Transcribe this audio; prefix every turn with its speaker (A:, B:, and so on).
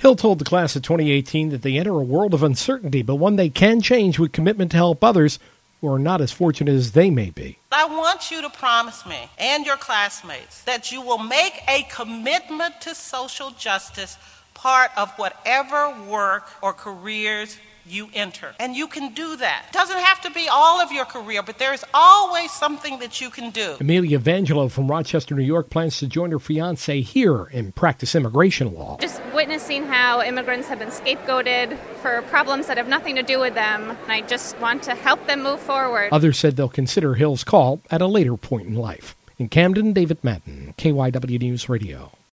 A: Hill told the class of 2018 that they enter a world of uncertainty, but one they can change with commitment to help others who are not as fortunate as they may be.
B: I want you to promise me and your classmates that you will make a commitment to social justice part of whatever work or careers you enter. And you can do that. It doesn't have to be all of your career, but there's always something that you can do.
A: Amelia Vangelo from Rochester, New York, plans to join her fiancé here and practice immigration law.
C: Just witnessing how immigrants have been scapegoated for problems that have nothing to do with them, and I just want to help them move forward.
A: Others said they'll consider Hill's call at a later point in life. In Camden, David Madden, KYW News Radio.